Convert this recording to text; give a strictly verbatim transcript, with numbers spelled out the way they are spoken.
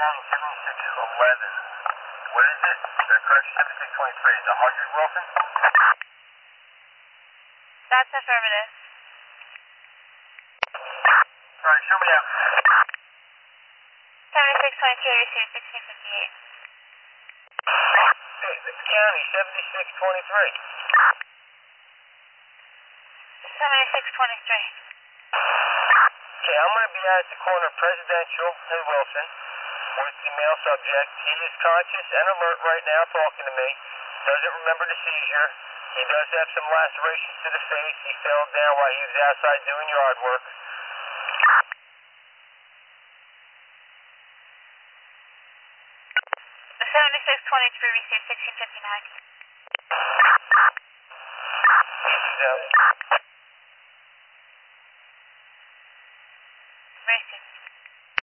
County seventy-six eleven. What is it? The correct seventy-six twenty-three. Is it Harvey Wilson? That's affirmative. Alright, show me out. seventy-six twenty-three, received sixteen fifty-eight. Hey, it's County seventy-six twenty-three. seventy-six twenty-three. Okay, I'm going to be at the corner of Presidential and Wilson with the male subject. He is conscious and alert right now talking to me. Doesn't remember the seizure. He does have some lacerations to the face. He fell down while he was outside doing yard work. seventy-six twenty-three, received sixteen fifty-nine. He's out.